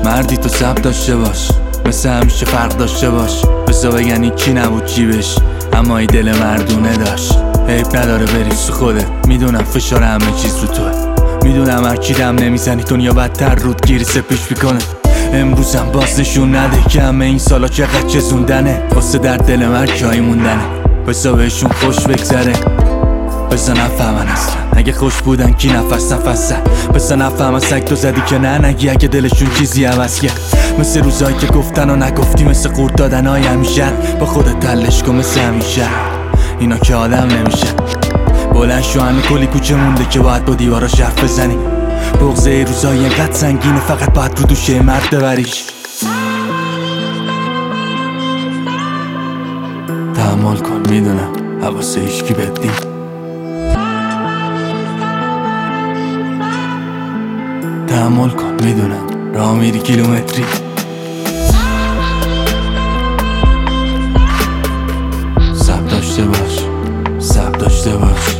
مردی تو صبر داشته باش، مثل همیشه فرق داشته باش. بزا بگن این کی نبود جیبش، اما ای دل مردونه داشت. عیب نداره بری سو خوده، میدونم فشار همه چیز رو توه، میدونم هر کی دم نمیزنی دنیا بدتر رود گیری سپیش میکنه. امروزم باز نشون نده که همه این سالا چقدر چزوندنه، واسه در دل من جایی موندنه. بزا بهشون خوش بگذره، بزا نفهمن اصلا اگه خوش بودن کی نفس زد. بزا نفهمن سگ تو زدی که نه نگی اگه دلشون چیزی عوض کرد. مثل روزایی که گفتن و نگفتی، مثل قورت دادن های همیشه. با خودت تلش کن مثل همیشه، اینا که آدم نمیشه. بلند شو همه کلی کوچه مونده که باید با دیواراش حرف بزنی. بغضه روزایی انقدر سنگینه فقط باید رو دوشه مرد ببریش. تحمل کن میدونم حواسه هیچکی بهت نی. تحمل کن میدونم راه میری کیلومتری. صبر داشته باش، صبر داشته باش.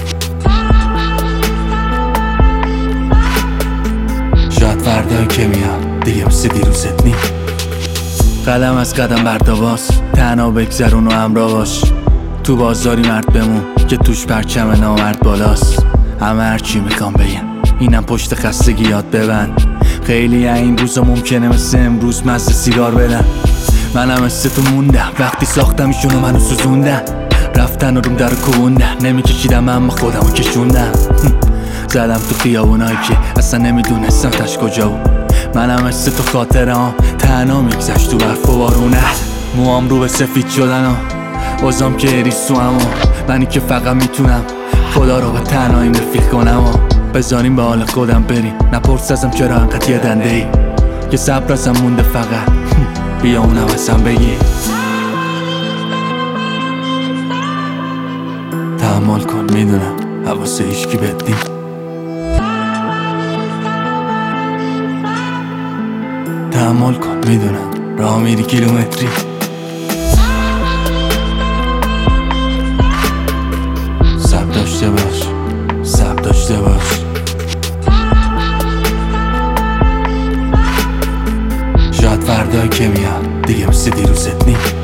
شاید فردایی که میاد دیگه مثل دیروزت نی. قدم از قدم برداباس، تنها بگذرون و همراه باش. تو بازاری مرد بمون که توش پرچم نامرد بالاست. همه هرچی میخوام بگم اینم پشت خستگی یاد ببند. خیلی این روزا ممکنه مثل امروز مزه سیگار بدن. منم مثل تو موندم وقتی ساختم ایشونو منو سوزوندن. رفتن و روم در کوبوندن، نمیکشیدم اما خودمو کشوندم. زدم تو خیابونایی که اصلا نمیدونستم تش کجا بود. منم مثل تو خاطره ها تنها میگذشت تو برف و بارونه. موام رو به سفید شدن و اوزام که اریسو همو. منی که فقط میتونم خدا رو به تنهاییم رفیق کنم و بذاریم به حال خودم بریم. نپرس ازم چرا انقدر یه دنده ای که صبر ازم مونده فقط بیا اونم ازم بگی. تحمل کن میدونم حواسه هیچکی بهت نی. تحمل کن میدونم راه میری کیلومتری. صبر داشته باش، صبر داشته باش. شاید فردایی که میاد دیگه مثل دیروزت نی.